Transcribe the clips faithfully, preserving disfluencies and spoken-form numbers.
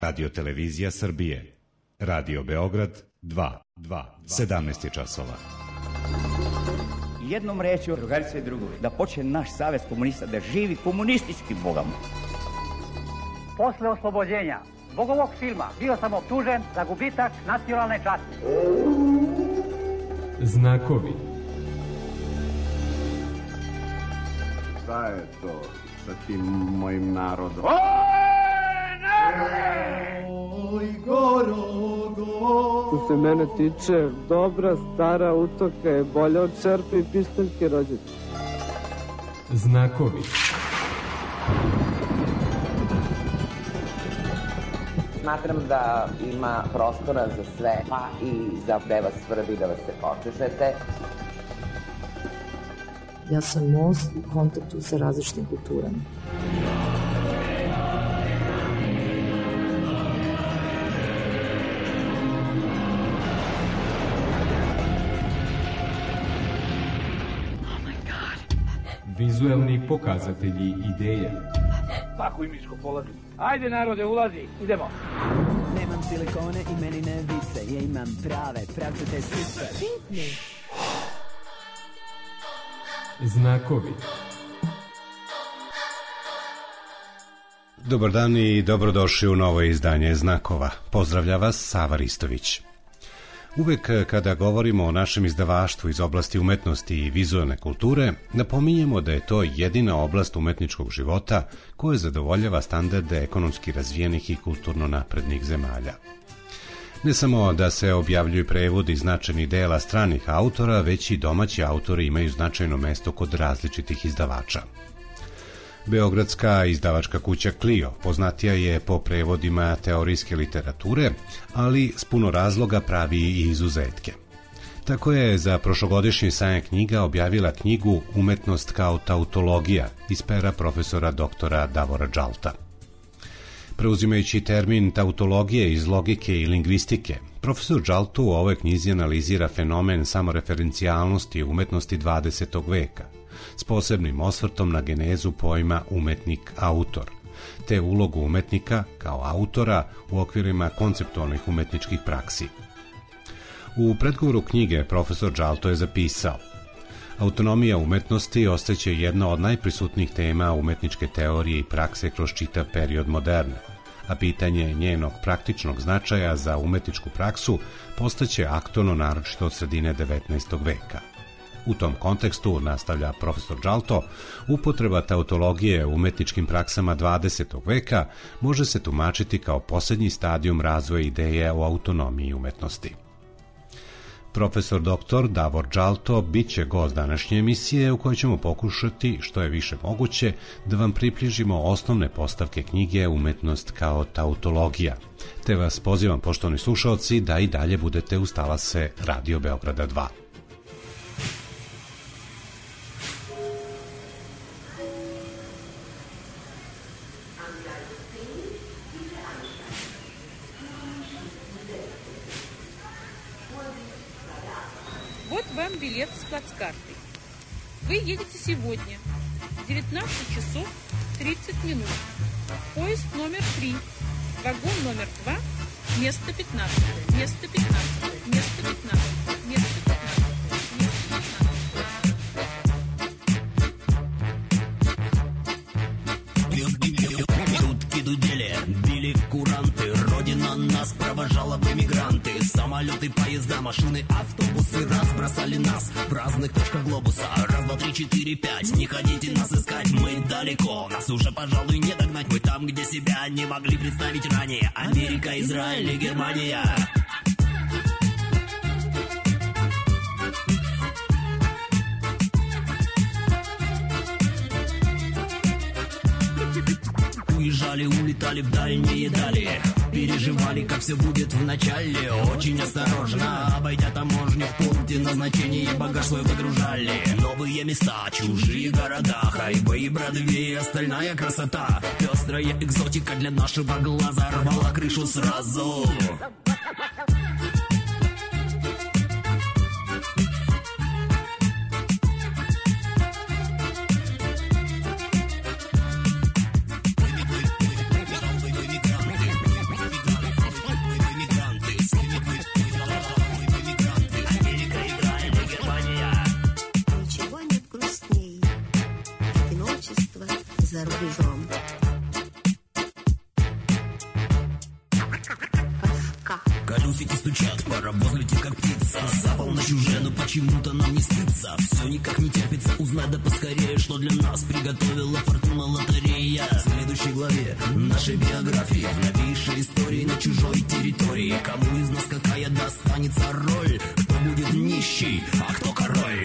Radio Televizija Srbije. Radio Beograd dva, sedamnaest je časova. Jednom rečju, drugarice i drugovi, da počne naš savez komunista da živi komunistički bogom. Posle oslobođenja zbog ovog filma bio sam optužen za gubitak nacionalne časti. Znakovi. Šta je to sa tim mojim narodom? Oj, Gorogo. Što se mene tiče, dobra stara utoka je bolja od čerpe i pištaljke rođete. Znakovi. Smatram da ima prostora za sve, pa i za gde vas svrbi da vas se počešete. Ja sam most u kontaktu sa različitim kulturama. Vizuelni pokazatelji ideje. Svaku imičku polazi. Ajde narode, ulazi, idemo. Nemam silikone i meni ne vise, ja imam prave, pravcate sise. Pitni. Znakovi. Dobar dan i dobrodošli u novo izdanje Znakova. Pozdravlja vas Sava Ristović. Uvek kada govorimo o našem izdavaštvu iz oblasti umetnosti i vizualne kulture, napominjemo da je to jedina oblast umetničkog života koja zadovoljava standarde ekonomski razvijenih i kulturno naprednih zemalja. Ne samo da se objavljuju prevodi značajnih dela stranih autora, već i domaći autori imaju značajno mesto kod različitih izdavača. Beogradska izdavačka kuća Clio poznatija je po prevodima teorijske literature, ali s puno razloga pravi i izuzetke. Tako je za prošlogodišnji sajam knjiga objavila knjigu Umetnost kao tautologija iz pera profesora doktora Davora Džalta. Preuzimajući termin tautologije iz logike i lingvistike, profesor Džaltu u ovoj knjizi analizira fenomen samoreferencijalnosti umetnosti dvadesetog veka, s posebnim osvrtom na genezu pojma umetnik-autor, te ulogu umetnika kao autora u okvirima konceptualnih umetničkih praksi. U predgovoru knjige profesor Džalto je zapisao: autonomija umetnosti ostaće jedna od najprisutnijih tema umetničke teorije i prakse kroz čitav period moderne, a pitanje njenog praktičnog značaja za umetničku praksu postaće aktualno naročito od sredine devetnaestog veka. U tom kontekstu, nastavlja profesor Džalto, upotreba tautologije u umetničkim praksama dvadesetog veka može se tumačiti kao posljednji stadijum razvoja ideje o autonomiji umetnosti. Profesor doktor Davor Džalto bit će gost današnje emisije u kojoj ćemo pokušati, što je više moguće, da vam približimo osnovne postavke knjige Umetnost kao tautologija. Te vas pozivam, poštovani slušaoci, da i dalje budete uz talase Radio Beograda dva. Вот вам билет с плацкартой. Вы едете сегодня в девятнадцать часов тридцать минут. Поезд номер три, вагон номер два, место пятнадцать, место пятнадцать, место пятнадцать, место пятнадцать, место Утки дудели, били куранты, родина нас провожала в эмигранты. Самолеты, поезда, машины, автобусы разбросали нас в разных точках глобуса. Раз, два, три, четыре, пять, не ходите нас искать, мы далеко, нас уже, пожалуй, не догнать. Мы там, где себя не могли представить ранее. Америка, Израиль и Германия. Уезжали, улетали в дальние дали, переживали, как все будет в начале. Очень осторожно, обойдя таможню, в пункте назначения багаж свой выгружали. Новые места, чужие города, хайвей, Бродвей, остальная красота. Пестрая экзотика для нашего глаза рвала крышу сразу. колесики стучат, паровоз летит как птица. За полночь уже, но почему-то нам не спится. Все никак не терпится узнать да поскорее, что для нас приготовила фортуна лотерея. В следующей главе нашей биографии, в новейшей истории на чужой территории. Кому из нас какая достанется роль? Кто будет нищий, а кто король?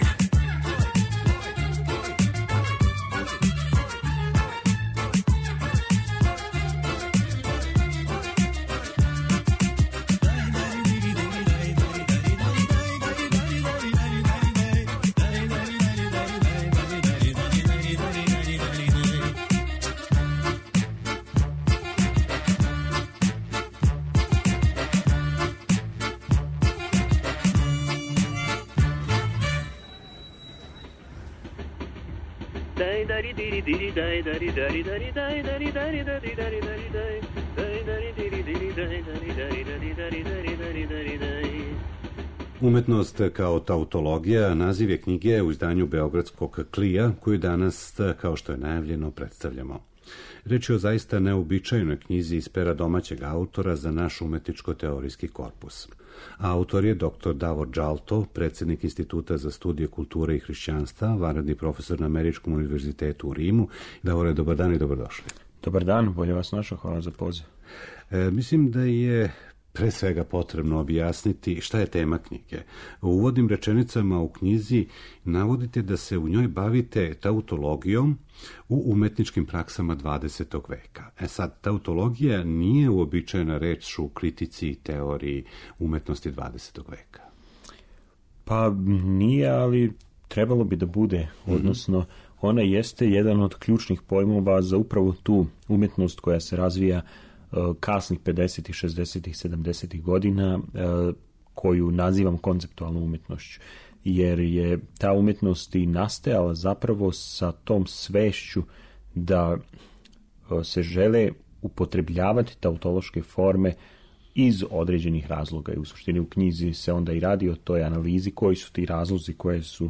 Umetnost kao tautologija naziv je knjige u izdanju beogradskog Klija, koju danas, kao što je najavljeno, predstavljamo. Reč je o zaista neobičajnoj knjizi iz pera domaćeg autora za naš umetničko-teorijski korpus. Autor je doktor Davor Džalto, predsjednik Instituta za studije kulture i hrišćanstva, vanredni profesor na Američkom univerzitetu u Rimu. Davore, dobar dan i dobrodošli. Dobar dan, bolje vas našao, hvala za poziv. E, mislim da je pre svega potrebno objasniti šta je tema knjige. U uvodnim rečenicama u knjizi navodite da se u njoj bavite tautologijom u umetničkim praksama dvadesetog veka. E sad, tautologija nije uobičajena reč u kritici i teoriji umetnosti dvadesetog veka. Pa nije, ali trebalo bi da bude, odnosno ona jeste jedan od ključnih pojmova za upravo tu umetnost koja se razvija kasnih pedesetih, šezdesetih, sedamdesetih godina, koju nazivam konceptualnom umetnošću, jer je ta umetnost i nastajala zapravo sa tom svešću da se žele upotrebljavati tautološke forme iz određenih razloga. I u suštini u knjizi se onda i radi o toj analizi koji su ti razlozi, koje su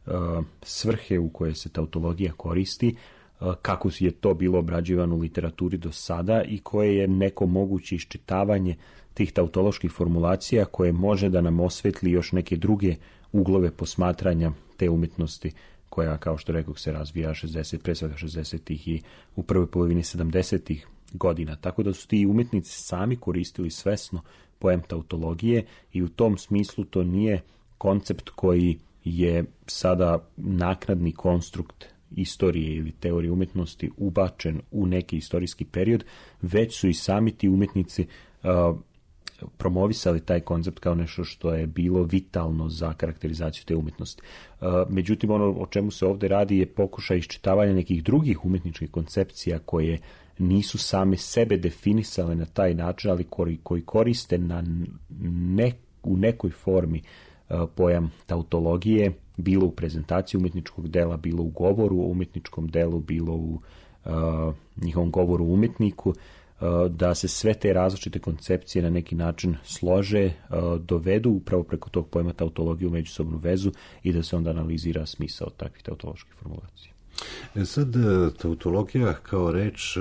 svrhe u koje se tautologija koristi, kako je to bilo obrađivano u literaturi do sada i koje je neko moguće iščitavanje tih tautoloških formulacija koje može da nam osvetli još neke druge uglove posmatranja te umetnosti koja, kao što rekao, se razvija šezdeset, pre svega šezdesetih i u prvoj polovini sedamdesetih godina. Tako da su ti umetnici sami koristili svesno pojam tautologije i u tom smislu to nije koncept koji je sada naknadni konstrukt istorije ili teorije umetnosti ubačen u neki istorijski period, već su i sami ti umetnici uh, promovisali taj koncept kao nešto što je bilo vitalno za karakterizaciju te umetnosti. Uh, međutim, ono o čemu se ovdje radi je pokušaj iščitavanja nekih drugih umetničkih koncepcija koje nisu same sebe definisale na taj način, ali koji, koji koriste na ne, u nekoj formi uh, pojam tautologije, bilo u prezentaciji umjetničkog dela, bilo u govoru o umjetničkom delu, bilo u uh, njihovom govoru o umjetniku, uh, da se sve te različite koncepcije na neki način slože, uh, dovedu upravo preko tog pojma tautologije u međusobnu vezu i da se onda analizira smisao takvih tautoloških formulacija. E sad, tautologija kao reč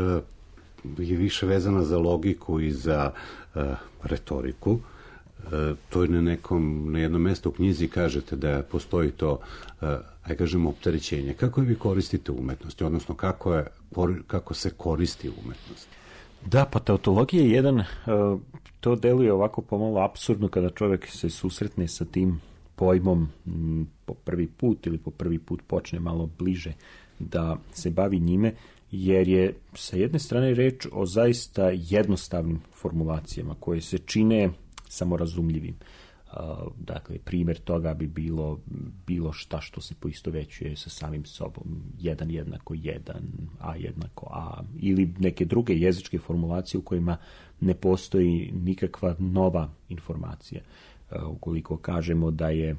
je više vezana za logiku i za uh, retoriku. To je na nekom, na jednom mjestu u knjizi kažete da postoji to, aj kažemo, opterećenje. Kako vi koristite umetnost, odnosno kako, je, kako se koristi umetnost? Da, pa tautologija je jedan, to deluje ovako pomalo apsurdno kada čovjek se susretne sa tim pojmom po prvi put ili po prvi put počne malo bliže da se bavi njime, jer je sa jedne strane reč o zaista jednostavnim formulacijama koje se čine samorazumljivim. Dakle, primjer toga bi bilo bilo šta što se poistovećuje sa samim sobom. Jedan jednako jedan, a jednako a. Ili neke druge jezičke formulacije u kojima ne postoji nikakva nova informacija. Ukoliko kažemo da je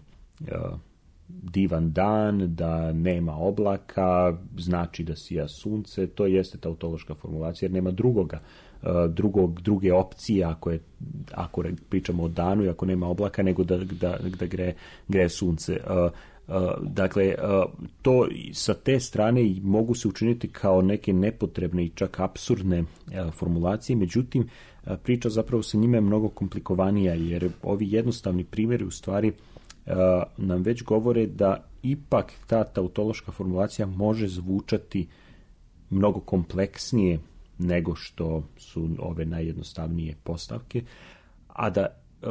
divan dan, da nema oblaka, znači da sija sunce, to jeste tautološka formulacija jer nema drugoga. Drugog, druge opcije ako, je, ako pričamo o danu i ako nema oblaka nego da, da, da gre, gre sunce. Uh, uh, dakle, uh, to sa te strane mogu se učiniti kao neke nepotrebne i čak apsurdne uh, formulacije, međutim priča zapravo sa njima je mnogo komplikovanija, jer ovi jednostavni primjeri u stvari nam već govore da ipak ta tautološka formulacija može zvučati mnogo kompleksnije nego što su ove najjednostavnije postavke, a da uh,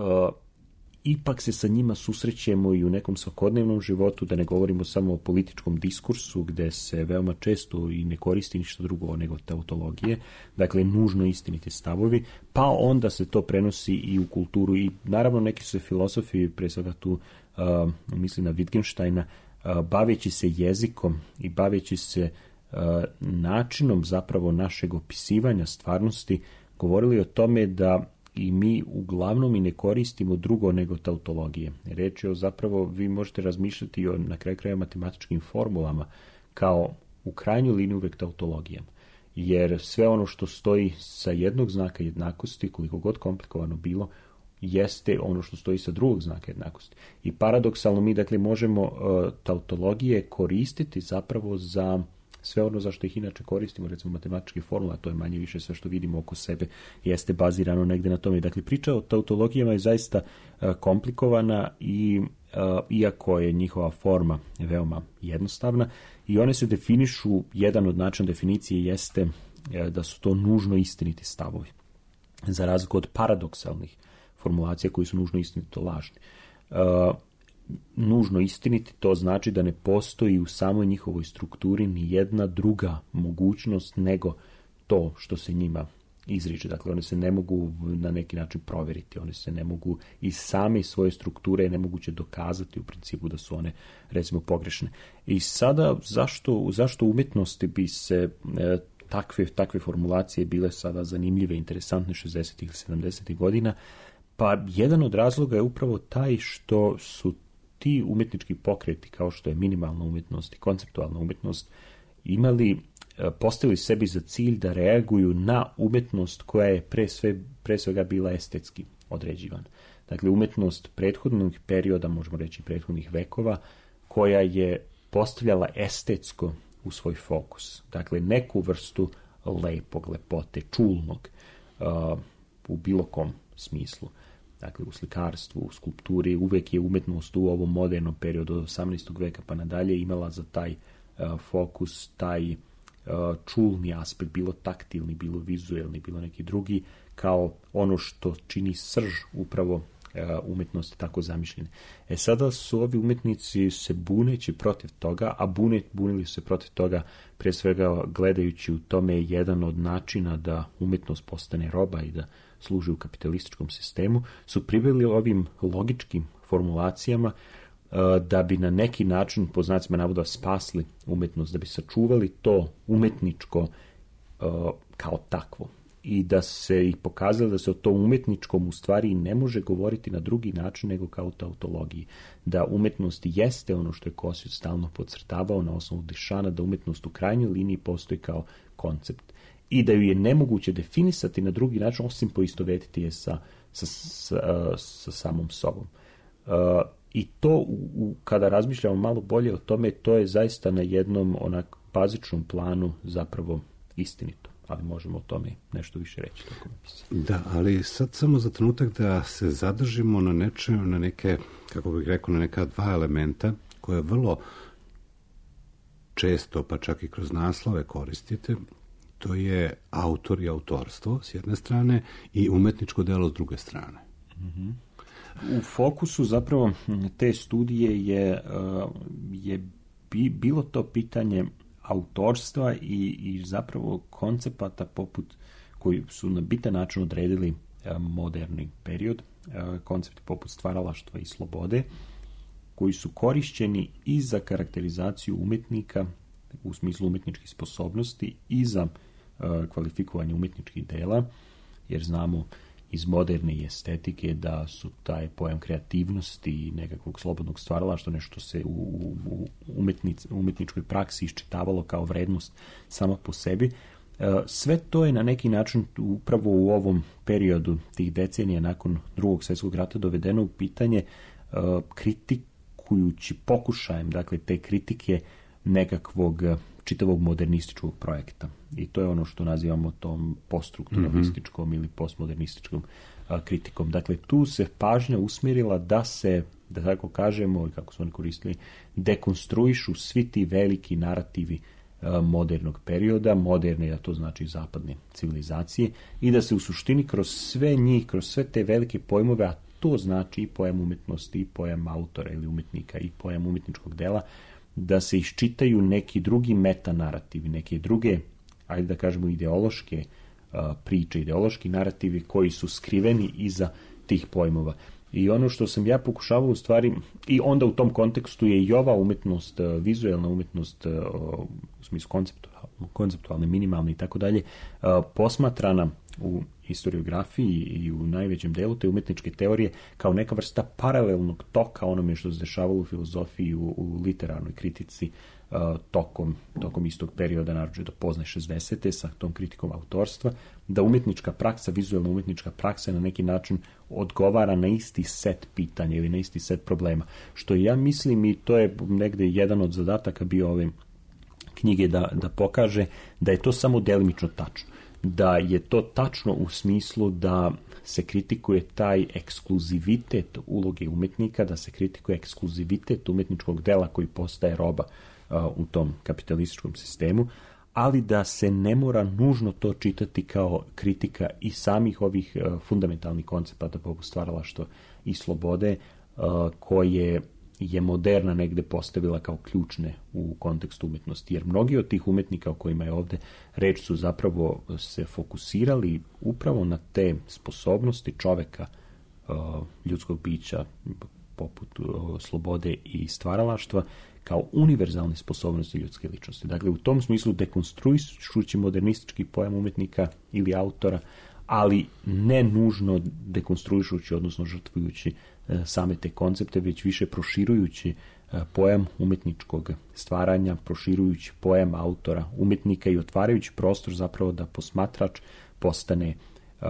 ipak se sa njima susrećemo i u nekom svakodnevnom životu, da ne govorimo samo o političkom diskursu gdje se veoma često i ne koristi ništa drugo nego tautologije, dakle nužno istiniti stavovi, pa onda se to prenosi i u kulturu i naravno neki su se filozofi, pre svega tu uh, misli na Wittgensteina, uh, baveći se jezikom i baveći se uh, načinom zapravo našeg opisivanja stvarnosti, govorili o tome da i mi uglavnom i ne koristimo drugo nego tautologije. Reč je o zapravo, vi možete razmišljati o na kraju kraja matematičkim formulama kao u krajnjoj liniji uvek tautologijama. Jer sve ono što stoji sa jednog znaka jednakosti, koliko god komplikovano bilo, jeste ono što stoji sa drugog znaka jednakosti. I paradoksalno mi dakle možemo uh, tautologije koristiti zapravo za sve ono za što ih inače koristimo, recimo matematičke formula, to je manje više sve što vidimo oko sebe, jeste bazirano negdje na tome. Dakle, priča o tautologijama je zaista uh, komplikovana i uh, iako je njihova forma veoma jednostavna i one se definišu, jedan od načina definicije jeste uh, da su to nužno istiniti stavovi, za razliku od paradoksalnih formulacija koji su nužno istinito lažni. Uh, nužno istiniti, to znači da ne postoji u samoj njihovoj strukturi ni jedna druga mogućnost nego to što se njima izriče. Dakle, one se ne mogu na neki način provjeriti, one se ne mogu iz same svoje strukture nemoguće dokazati u principu da su one, recimo, pogrešne. I sada, zašto, zašto umjetnosti bi se e, takve, takve formulacije bile sada zanimljive, interesantne šezdesetih ili sedamdesetih godina? Pa jedan od razloga je upravo taj što su ti umjetnički pokreti, kao što je minimalna umjetnost i konceptualna umjetnost, imali, postavili sebi za cilj da reaguju na umjetnost koja je pre, sve, pre svega bila estetski određivana. Dakle, umjetnost prethodnog perioda, možemo reći prethodnih vekova, koja je postavljala estetsko u svoj fokus. Dakle, neku vrstu lepog, lepote, čulnog uh, u bilo kom smislu. Dakle, u slikarstvu, u skulpturi, uvijek je umjetnost u ovom modernom periodu od osamnaestog veka pa nadalje imala za taj uh, fokus, taj uh, čulni aspekt, bilo taktilni, bilo vizuelni, bilo neki drugi, kao ono što čini srž upravo uh, umjetnosti tako zamišljene. E sada su ovi umjetnici se buneći protiv toga, a bune, bunili se protiv toga pre svega gledajući u tome jedan od načina da umjetnost postane roba i da služi u kapitalističkom sistemu, su priveli ovim logičkim formulacijama uh, da bi na neki način, po znacima navoda, spasli umjetnost, da bi sačuvali to umjetničko uh, kao takvo. I da se i pokazalo da se o tom umjetničkom u stvari ne može govoriti na drugi način nego kao tautologiji. Da umjetnost jeste ono što je Kossuth stalno podcrtavao na osnovu Duchampa, da umjetnost u krajnjoj liniji postoji kao koncept. I da ju je nemoguće definisati na drugi način, osim poistovetiti je sa, sa, sa, sa samom sobom. Uh, I to, u, u, kada razmišljamo malo bolje o tome, to je zaista na jednom onak bazičnom planu zapravo istinito. Ali možemo o tome nešto više reći. Tako da, ali sad samo za trenutak da se zadržimo na nečem, na neke, kako bih rekao, na neka dva elementa koje vrlo često, pa čak i kroz naslove koristite. To je autor i autorstvo s jedne strane i umetničko delo s druge strane. Mm-hmm. U fokusu zapravo te studije je, je bi, bilo to pitanje autorstva i, i zapravo koncepata poput koji su na bitan način odredili moderni period, koncepti poput stvaralaštva i slobode, koji su korišćeni i za karakterizaciju umjetnika u smislu umjetničkih sposobnosti i za uh, kvalifikovanje umjetničkih dela, jer znamo iz moderne estetike da su taj pojam kreativnosti i nekakvog slobodnog stvaralaštva nešto se u, u umjetnic, umjetničkoj praksi iščitavalo kao vrednost sama po sebi. Uh, sve to je na neki način upravo u ovom periodu tih decenija nakon Drugog svjetskog rata dovedeno u pitanje uh, kritikujući pokušajem, dakle te kritike nekakvog čitavog modernističkog projekta. I to je ono što nazivamo tom poststrukturalističkom mm-hmm. ili postmodernističkom a, kritikom. Dakle, tu se pažnja usmjerila da se, da tako kažemo, i kako su oni koristili, dekonstruišu svi ti veliki narativi a, modernog perioda, moderne, a to znači zapadne civilizacije, i da se u suštini kroz sve njih, kroz sve te velike pojmove, a to znači i pojam umetnosti, i pojam autora ili umetnika, i pojam umjetničkog dela, da se iščitaju neki drugi metanarativi, neke druge, ajde da kažemo, ideološke uh, priče, ideološki narativi koji su skriveni iza tih pojmova. I ono što sam ja pokušavao u stvari, i onda u tom kontekstu je i ova umetnost, uh, vizualna umetnost, uh, u smislu konceptualne, konceptualne, minimalne i tako dalje, posmatrana u historiografiji i u najvećem delu te umetničke teorije kao neka vrsta paralelnog toka onome što se dešavalo u filozofiji, u, u literarnoj kritici uh, tokom, tokom istog perioda, naročito pozne šezdesete sa tom kritikom autorstva, da umetnička praksa, vizualna umetnička praksa na neki način odgovara na isti set pitanja ili na isti set problema. Što ja mislim, i to je negde jedan od zadataka bio ove knjige, da, da pokaže da je to samo delimično tačno. Da je to tačno u smislu da se kritikuje taj ekskluzivitet uloge umetnika, da se kritikuje ekskluzivitet umetničkog dela koji postaje roba uh, u tom kapitalističkom sistemu, ali da se ne mora nužno to čitati kao kritika i samih ovih uh, fundamentalnih koncepata poput stvaralaštva i slobode, uh, koje je moderna negde postavila kao ključne u kontekstu umetnosti. Jer mnogi od tih umetnika o kojima je ovde reč su zapravo se fokusirali upravo na te sposobnosti čoveka, ljudskog bića, poput slobode i stvaralaštva, kao univerzalne sposobnosti ljudske ličnosti. Dakle, u tom smislu dekonstruišući modernistički pojam umetnika ili autora, ali ne nužno dekonstruišući, odnosno žrtvujući same te koncepte, već više proširujući pojam umetničkog stvaranja, proširujući pojam autora, umetnika i otvarajući prostor zapravo da posmatrač postane uh,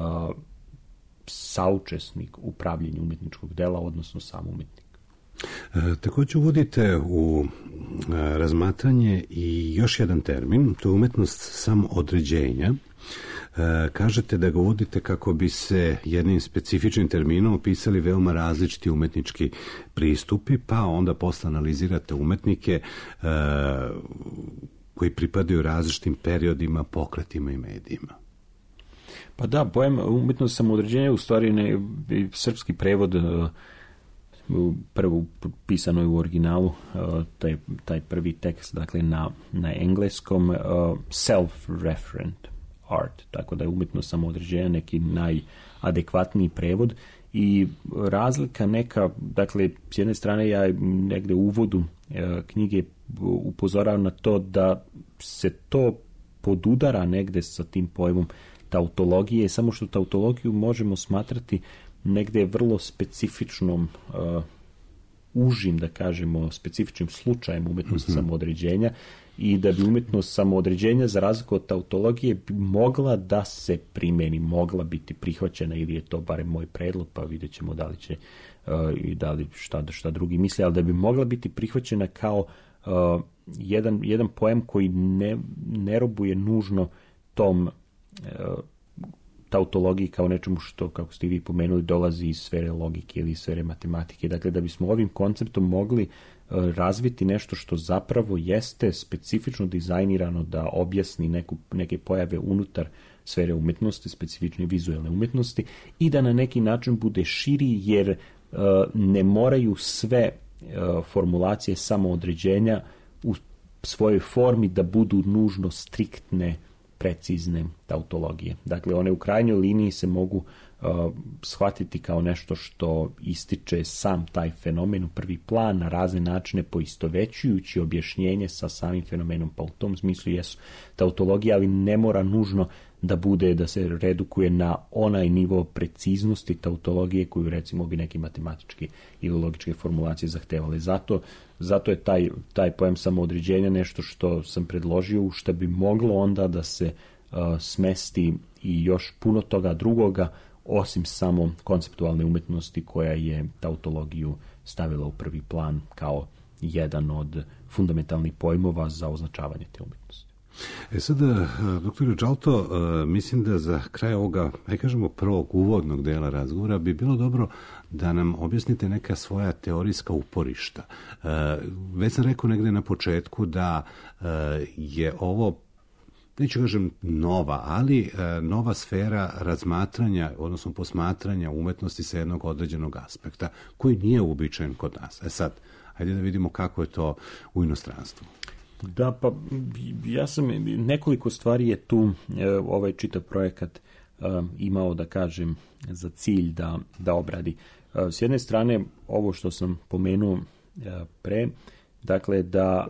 saučesnik u pravljenju umetničkog dela, odnosno sam umetnik. E, također uvodite u a, razmatranje i još jedan termin, to je umetnost samoodređenja. E, kažete da ga uvodite kako bi se jednim specifičnim terminom opisali veoma različiti umetnički pristupi, pa onda posle analizirate umetnike e, koji pripadaju različitim periodima, pokretima i medijima. Pa da, pojam umetnost samoodređenja u stvari ne, srpski prevod prvo pisano je u originalu, taj, taj prvi tekst, dakle na, na engleskom, self-referent art, tako da je umjetnost samoodređenja neki najadekvatniji prevod i razlika neka, dakle, s jedne strane ja negde u uvodu knjige upozoravam na to da se to podudara negde sa tim pojmom tautologije, samo što tautologiju možemo smatrati negde vrlo specifičnom, uh, užim, da kažemo, specifičnim slučajem umjetnosti mm-hmm. samoodređenja i da bi umjetnost samoodređenja, za razliku od tautologije, bi mogla da se primeni, mogla biti prihvaćena, ili je to barem moj predlog, pa vidjet ćemo da li će uh, i da li šta, šta drugi misle, ali da bi mogla biti prihvaćena kao uh, jedan, jedan pojam koji ne, ne robuje nužno tom uh, tautologiji kao nečemu što, kako ste vi pomenuli, dolazi iz sfere logike ili iz sfere matematike. Dakle, da bismo ovim konceptom mogli uh, razviti nešto što zapravo jeste specifično dizajnirano da objasni neku, neke pojave unutar sfere umetnosti, specifične vizualne umetnosti, i da na neki način bude širi, jer uh, ne moraju sve uh, formulacije samoodređenja u svojoj formi da budu nužno striktne, precizne tautologije. Dakle, one u krajnjoj liniji se mogu uh, shvatiti kao nešto što ističe sam taj fenomen u prvi plan na razne načine, poistovećujući objašnjenje sa samim fenomenom, pa u tom smislu jesu tautologije, ali ne mora nužno da bude, da se redukuje na onaj nivo preciznosti tautologije koju recimo bi neki matematički ili logičke formulacije zahtevali. Zato, zato je taj, taj pojam samoodređenja nešto što sam predložio, u što bi moglo onda da se uh, smesti i još puno toga drugoga, osim samo konceptualne umetnosti koja je tautologiju stavila u prvi plan kao jedan od fundamentalnih pojmova za označavanje te umjetnosti. E sada, doktor Đalto, mislim da za kraj ovoga, aj kažemo, prvog uvodnog dela razgovora bi bilo dobro da nam objasnite neka svoja teorijska uporišta. Već sam rekao negde na početku da je ovo, neću kažem nova, ali nova sfera razmatranja, odnosno posmatranja umetnosti sa jednog određenog aspekta, koji nije uobičajen kod nas. E sad, hajde da vidimo kako je to u inostranstvu. Da, pa ja sam, nekoliko stvari je tu ovaj čitav projekat imao, da kažem, za cilj da, da obradi. S jedne strane, ovo što sam pomenuo pre, dakle, da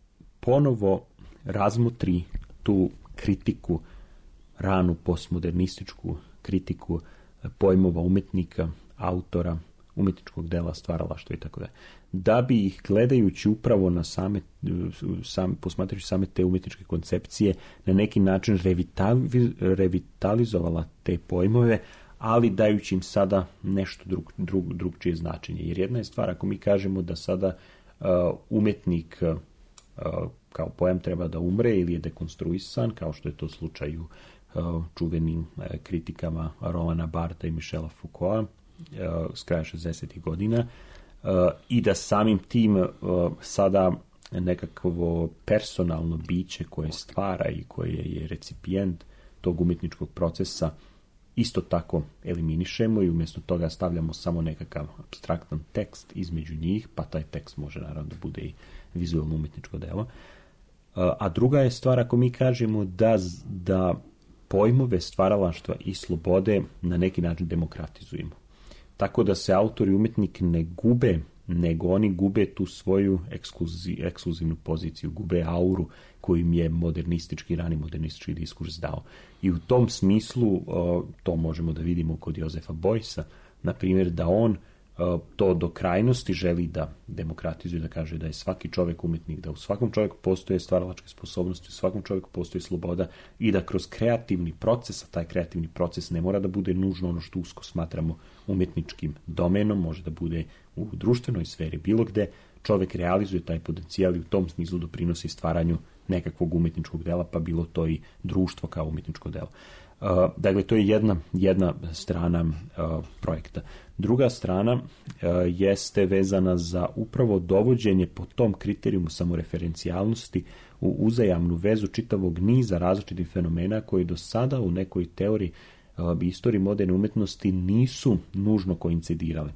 ponovo razmotri tu kritiku, ranu postmodernističku kritiku pojmova umetnika, autora, umetničkog dela, stvaralaštva i tako da. Da bi ih, gledajući upravo na same, sam, posmatrajući same te umetničke koncepcije, na neki način revitali, revitalizovala te pojmove, ali dajući im sada nešto drug, drug, drugčije značenje. Jer jedna je stvar, ako mi kažemo da sada uh, umetnik uh, kao pojam treba da umre ili je dekonstruisan, kao što je to slučaj u uh, čuvenim uh, kritikama Rolana Bartha i Michela Foucaulta uh, s kraja šezdesetih godina, uh, i da samim tim uh, sada nekakvo personalno biće koje stvara i koje je recipijent tog umjetničkog procesa isto tako eliminišemo i umjesto toga stavljamo samo nekakav apstraktan tekst između njih, pa taj tekst može naravno da bude i vizualno umjetničko delo. A druga je stvar, ako mi kažemo da, da pojmove stvaralaštva i slobode na neki način demokratizujemo. Tako da se autor i umjetnik ne gube, nego oni gube tu svoju ekskluzi, ekskluzivnu poziciju, gube auru koju im je modernistički, rani modernistički diskurs dao. I u tom smislu, to možemo da vidimo kod Josefa Beuys'a, na primjer, da on to do krajnosti želi da demokratizuje, da kaže da je svaki čovjek umjetnik, da u svakom čovjeku postoje stvaralačke sposobnosti, u svakom čovjeku postoji sloboda i da kroz kreativni proces, a taj kreativni proces ne mora da bude nužno ono što usko smatramo umjetničkim domenom, može da bude u društvenoj sferi, bilo gde, čovjek realizuje taj potencijal i u tom smislu doprinosi stvaranju nekakvog umjetničkog dela, pa bilo to i društvo kao umjetničko delo. Uh, dakle, to je jedna, jedna strana uh, projekta. Druga strana uh, jeste vezana za upravo dovođenje po tom kriterijumu samoreferencijalnosti u uzajamnu vezu čitavog niza različitih fenomena koji do sada u nekoj teoriji uh, istoriji moderne umjetnosti nisu nužno koincidirale.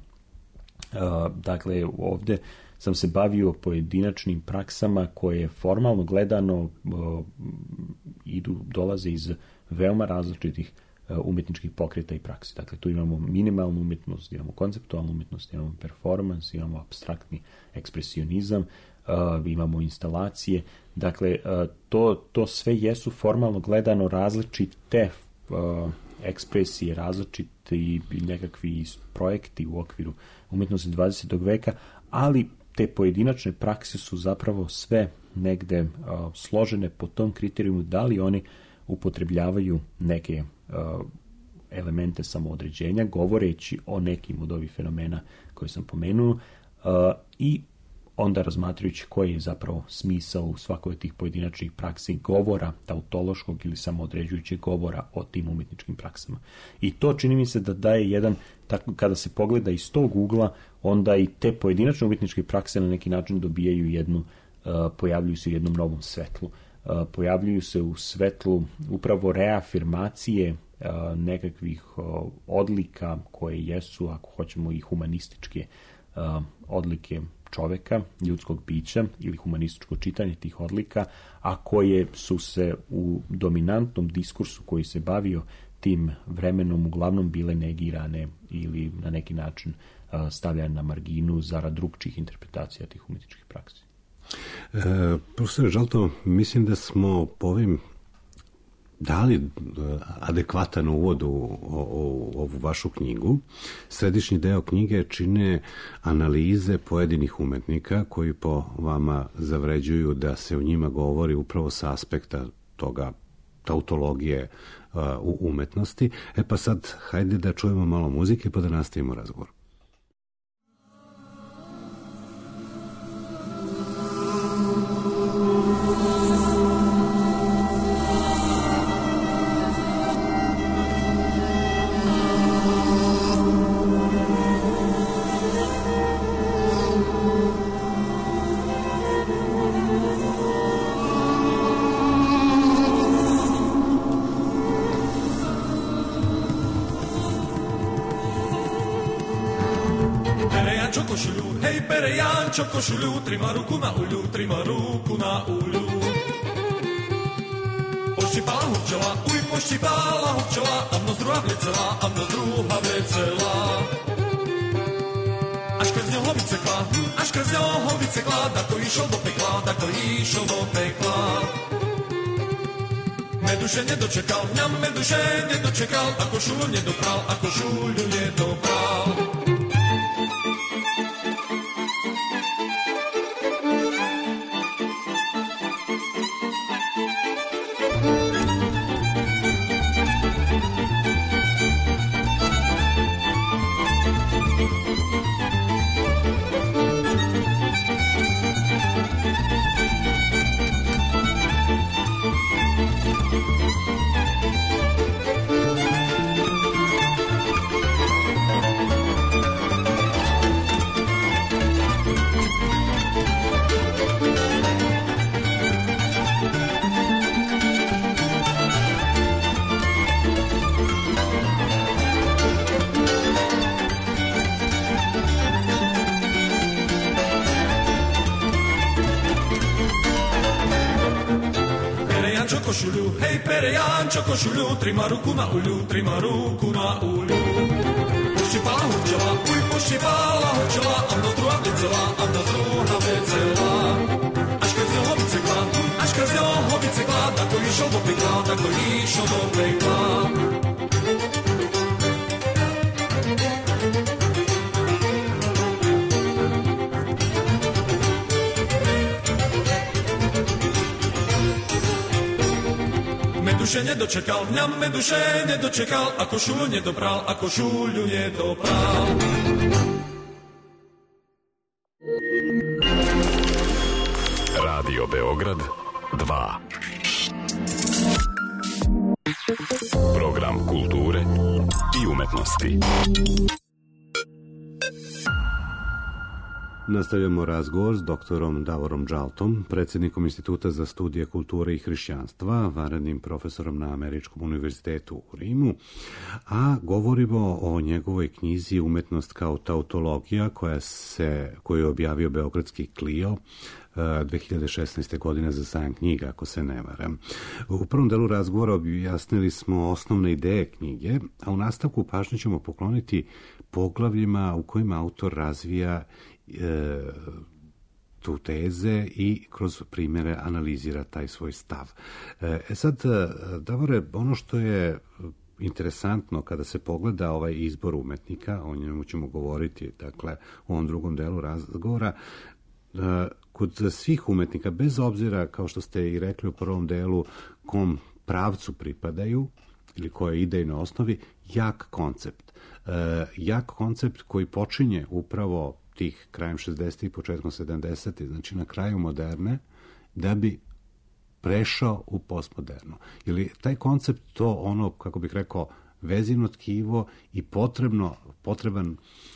Uh, dakle, ovdje sam se bavio pojedinačnim praksama koje formalno gledano uh, idu, dolaze iz veoma različitih uh, umjetničkih pokreta i praksi. Dakle, tu imamo minimalnu umjetnost, imamo konceptualnu umjetnost, imamo performans, imamo apstraktni ekspresionizam, uh, imamo instalacije. Dakle, uh, to, to sve jesu formalno gledano različite uh, ekspresije, različiti nekakvi projekti u okviru umjetnosti dvadesetog veka, ali te pojedinačne prakse su zapravo sve negde uh, složene po tom kriterijumu da li oni upotrebljavaju neke uh, elemente samoodređenja, govoreći o nekim od ovih fenomena koje sam pomenuo, uh, i onda razmatrajući koji je zapravo smisao u svakoj od tih pojedinačnih praksi govora, tautološkog ili samoodređujućeg govora o tim umjetničkim praksama. I to čini mi se da daje jedan, tako kada se pogleda iz tog ugla, onda i te pojedinačne umjetničke prakse na neki način dobijaju jednu, uh, pojavljuju se u jednom novom svetlu. Uh, pojavljuju se u svetlu upravo reafirmacije uh, nekakvih uh, odlika koje jesu, ako hoćemo, i humanističke uh, odlike čoveka, ljudskog bića ili humanističko čitanje tih odlika, a koje su se u dominantnom diskursu koji se bavio tim vremenom uglavnom bile negirane ili na neki način uh, stavljane na marginu zarad drugčih interpretacija tih umjetničkih praksi. E, profesor Đalto, mislim da smo po ovim dali adekvatan uvod u, u, u ovu vašu knjigu. Središnji deo knjige čine analize pojedinih umetnika koji po vama zavređuju da se u njima govori upravo sa aspekta toga tautologije uh, u umetnosti. E pa sad, hajde da čujemo malo muzike pa da nastavimo razgovor. Jančo košulju, hej pere Jančo košulju, trima ruku na ulju, trima ruku na ulju. Poščipala ho pčela, uj poščipala ho pčela, a mno zdruha vlecela, a mno zdruha vlecela. Až krz něho vycekla, až krz něho vycekla, dako išel do pekla, dako išel do pekla. Meduše nedočekal, mňam meduše nedočekal, a košulu nedopral, a košulu nedopral. Košulju, hej pere Jančo košulju, trima ruku na ulju, trima ruku na ulju. Poščipala ho pčela, uj poščipala ho pčela, a mno zdruha vlecela, a mno zdruha vlecela. Až krz něho vycekla, až krz něho vycekla, dako išel do pekla, dako išel do pekla. Meduše nedočekal, mňam meduše nedočekal, a košulu nedopral, a košulu nedopral. Radio Beograd dva. Program kulture i umetnosti. Nastavljamo razgovor s doktorom Davorom Džaltom, predsjednikom Instituta za studije kulture i hrišćanstva, vanrednim profesorom na Američkom univerzitetu u Rimu, a govorimo o njegovoj knjizi Umetnost kao tautologija, koja se, koju je objavio Beogradski Clio dve hiljade šesnaeste. godine za sajam knjiga, ako se ne varam. U prvom delu razgovora objasnili smo osnovne ideje knjige, a u nastavku pažnju ćemo pokloniti poglavljima u kojima autor razvija e, tu teze i kroz primjere analizira taj svoj stav. E sad, Davore, ono što je interesantno kada se pogleda ovaj izbor umetnika, o njemu ćemo govoriti, dakle, u ovom drugom delu razgovora, kod svih umetnika, bez obzira, kao što ste i rekli u prvom delu, kom pravcu pripadaju ili koje idejnoj osnovi, jak koncept. E, jak koncept koji počinje upravo tih krajem šezdesetih i početkom sedamdesetih, znači na kraju moderne, da bi prešao u postmoderno. Ili taj koncept, to ono, kako bih rekao, vezivno tkivo i potrebno, potreban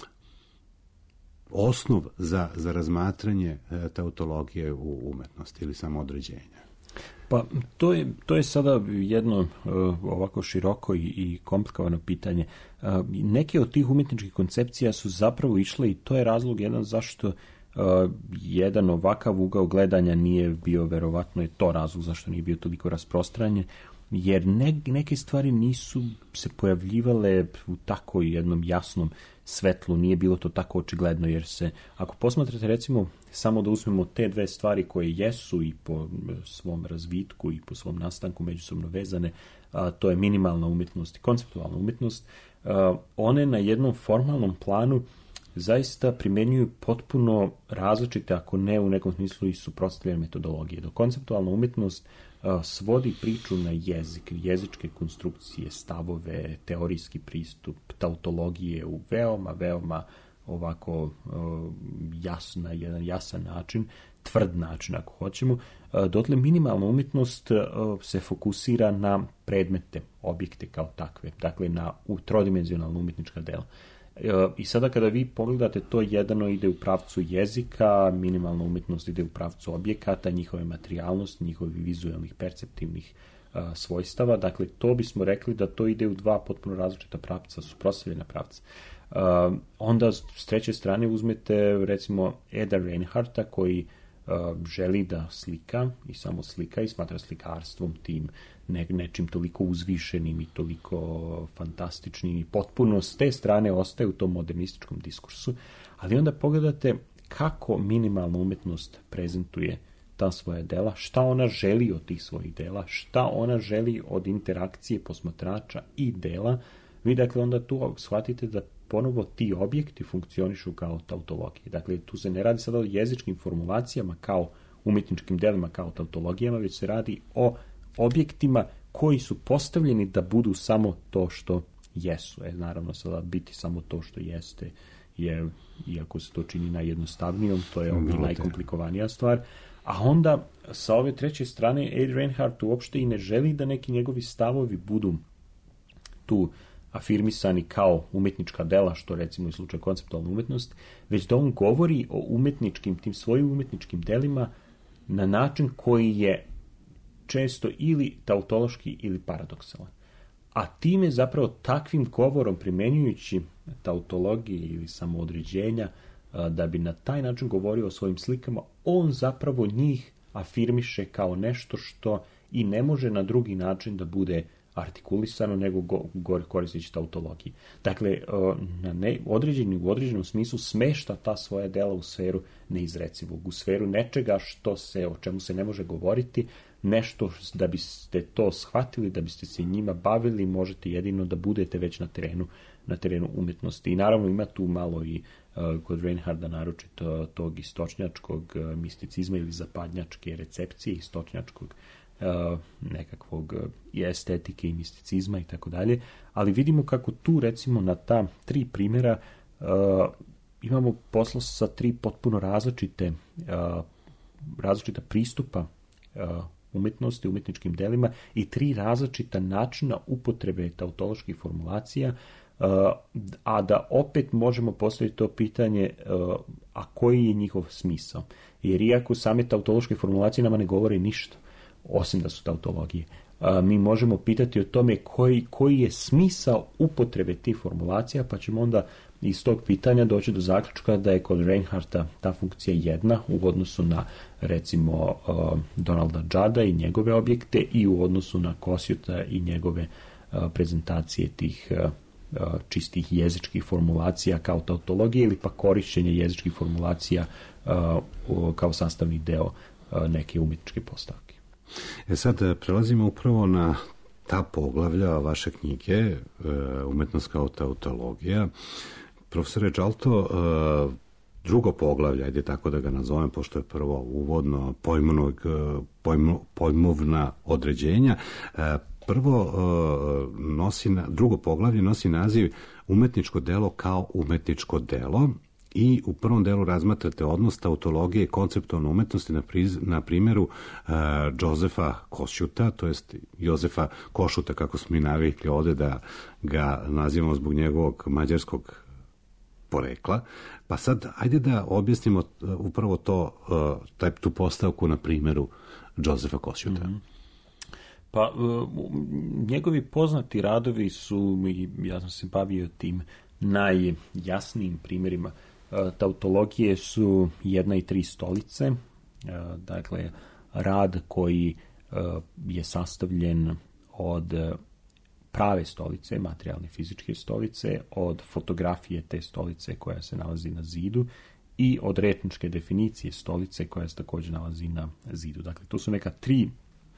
osnov za, za razmatranje e, tautologije u umetnosti ili samoodređenja. Pa to je, to je sada jedno uh, ovako široko i, i komplikovano pitanje. Uh, neke od tih umjetničkih koncepcija su zapravo išle i to je razlog jedan zašto uh, jedan ovakav ugao gledanja nije bio, verovatno je to razlog zašto nije bio toliko rasprostranjen, jer ne, neke stvari nisu se pojavljivale u tako jednom jasnom svetlu, nije bilo to tako očigledno, jer se, ako posmatrate recimo samo da uzmemo te dve stvari koje jesu i po svom razvitku i po svom nastanku međusobno vezane, a, to je minimalna umjetnost i konceptualna umjetnost, a, one na jednom formalnom planu zaista primjenjuju potpuno različite, ako ne u nekom smislu i suprotstavljene metodologije. Dok konceptualna umjetnost a, svodi priču na jezik, jezičke konstrukcije, stavove, teorijski pristup, tautologije u veoma, veoma ovako uh, jasna, jedan jasan način, tvrd način ako hoćemo, uh, dotle minimalna umjetnost uh, se fokusira na predmete, objekte kao takve, dakle na u trodimenzionalna umjetnička dela. Uh, I sada kada vi pogledate to, jedno ide u pravcu jezika, minimalna umjetnost ide u pravcu objekata, njihove materijalnosti, njihovih vizualnih, perceptivnih uh, svojstava, dakle to bismo rekli da to ide u dva potpuno različita pravca, suprotstavljena pravca. Uh, onda s treće strane uzmete recimo Eda Reinhardta koji uh, želi da slika i samo slika i smatra slikarstvom tim ne, nečim toliko uzvišenim i toliko fantastičnim i potpuno s te strane ostaje u tom modernističkom diskursu, ali onda pogledate kako minimalna umetnost prezentuje ta svoja dela, šta ona želi od tih svojih dela, šta ona želi od interakcije posmatrača i dela, vi dakle onda tu shvatite da ponovo ti objekti funkcionišu kao tautologije. Dakle, tu se ne radi sada o jezičkim formulacijama kao umjetničkim delima, kao tautologijama, već se radi o objektima koji su postavljeni da budu samo to što jesu. E, naravno, sada biti samo to što jeste je, iako se to čini najjednostavnijom, to je ovdje najkomplikovanija stvar. A onda, sa ove treće strane, Ed Reinhardt uopšte i ne želi da neki njegovi stavovi budu tu afirmisani kao umjetnička dela, što recimo je slučaj konceptualne umjetnosti, već da on govori o umjetničkim, tim svojim umjetničkim delima na način koji je često ili tautološki ili paradoksalan. A time zapravo takvim govorom, primjenjujući tautologije ili samoodređenja, da bi na taj način govorio o svojim slikama, on zapravo njih afirmiše kao nešto što i ne može na drugi način da bude artikulisano nego go, go, koristeći tautologiju. Dakle, na ne, određeni, u određenom smislu smešta ta svoja dela u sferu neizrecivog, u sferu nečega što se, o čemu se ne može govoriti, nešto da biste to shvatili, da biste se njima bavili, možete jedino da budete već na terenu, na terenu umjetnosti. I naravno ima tu malo i uh, kod Reinhardta naročito tog istočnjačkog uh, misticizma ili zapadnjačke recepcije istočnjačkog Uh, nekakvog uh, i estetike i misticizma i tako dalje, ali vidimo kako tu recimo na ta tri primjera uh, imamo posla sa tri potpuno različite uh, različita pristupa uh, umjetnosti, umjetničkim delima i tri različita načina upotrebe tautoloških formulacija, uh, a da opet možemo postaviti to pitanje uh, a koji je njihov smisao, jer iako same tautološke formulacije nama ne govore ništa osim da su tautologije. A, mi možemo pitati o tome koji, koji je smisao upotrebe tih formulacija, pa ćemo onda iz tog pitanja doći do zaključka da je kod Reinhardta ta funkcija jedna u odnosu na recimo uh, Donalda Judda i njegove objekte i u odnosu na Kossuta i njegove uh, prezentacije tih uh, uh, čistih jezičkih formulacija kao tautologije ili pa korišćenje jezičkih formulacija uh, uh, kao sastavni deo uh, neke umjetničke postavke. E sad prelazimo upravo na ta poglavlja vaše knjige, umetnost kao tautologija. Profesore Đalto, drugo poglavlje, ajde tako da ga nazovem, pošto je prvo uvodno pojmovnog, pojmo, pojmovna određenja, prvo nosi, drugo poglavlje nosi naziv umetničko delo kao umetničko delo. I u prvom delu razmatrate odnos tautologije i konceptualne umetnosti na, priz, na primjeru uh, Josefa Kossuta, to jest Jozefa Košuta, kako smo mi navikli ovdje da ga nazivamo zbog njegovog mađarskog porekla. Pa sad, ajde da objasnimo uh, upravo to, uh, taj, tu postavku na primjeru Josefa Kossuta. Mm-hmm. Pa, uh, njegovi poznati radovi su, ja sam se bavio tim najjasnijim primjerima tautologije su jedna i tri stolice, dakle rad koji je sastavljen od prave stolice, materijalne fizičke stolice, od fotografije te stolice koja se nalazi na zidu i od rečničke definicije stolice koja se također nalazi na zidu. Dakle, to su neka tri,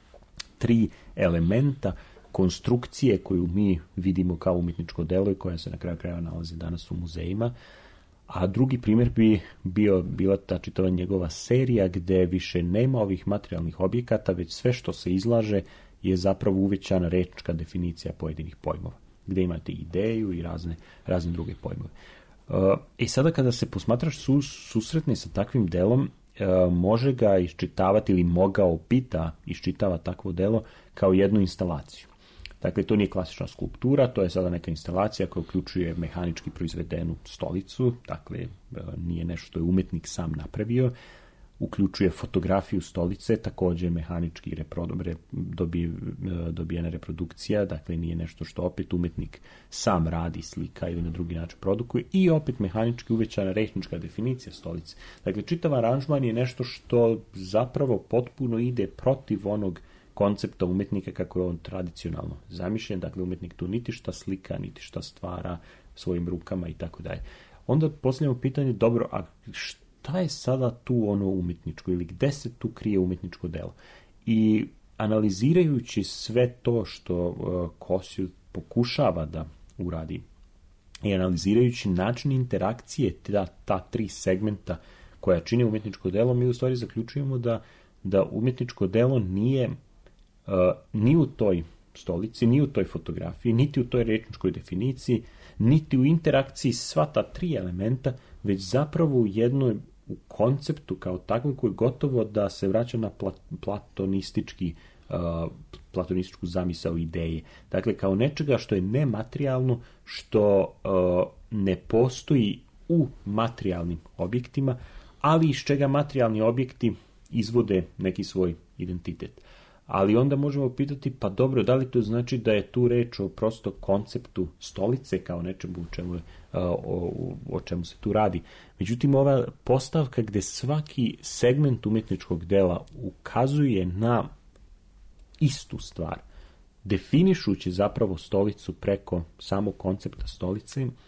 tri elementa konstrukcije koju mi vidimo kao umjetničko delo i koja se na kraju krajeva nalazi danas u muzejima. A drugi primjer bi bio, bila ta čitava njegova serija gdje više nema ovih materijalnih objekata, već sve što se izlaže je zapravo uvećana rečnička definicija pojedinih pojmova, gdje imate ideju i razne, razne druge pojmove. I sada kada se posmatrač su, susretne sa takvim delom, može ga iščitavati ili mogao bi da iščitava takvo delo kao jednu instalaciju. Dakle, to nije klasična skulptura, to je sada neka instalacija koja uključuje mehanički proizvedenu stolicu, dakle, nije nešto što je umjetnik sam napravio, uključuje fotografiju stolice, također mehanički reprodobre, dobi, dobijena reprodukcija, dakle nije nešto što opet umetnik sam radi, slika ili na drugi način produkuje, i opet mehanički uvećana tehnička definicija stolice. Dakle, čitav aranžman je nešto što zapravo potpuno ide protiv onog koncepta umetnika kako je on tradicionalno zamišljen, dakle umetnik tu niti šta slika, niti šta stvara svojim rukama i tako dalje. Onda postavljamo pitanje, dobro, a šta je sada tu ono umjetničko ili gde se tu krije umjetničko delo? I analizirajući sve to što uh, Kossuth pokušava da uradi i analizirajući način interakcije ta, ta tri segmenta koja čine umjetničko delo, mi u stvari zaključujemo da, da umjetničko delo nije uh, ni u toj stolici, ni u toj fotografiji, niti u toj rečničkoj definiciji, niti u interakciji sva ta tri elementa, već zapravo u jednoj u konceptu kao takvom koji gotovo da se vraća na platonistički, uh, platonističku zamisao ideje. Dakle, kao nečega što je nematerijalno, što uh, ne postoji u materijalnim objektima, ali iz čega materijalni objekti izvode neki svoj identitet. Ali onda možemo pitati, pa dobro, da li to znači da je tu reč o prosto konceptu stolice kao nečemu o čemu, o, o, o čemu se tu radi. Međutim, ova postavka gdje svaki segment umjetničkog dela ukazuje na istu stvar, definišući zapravo stolicu preko samog koncepta stolice, uh,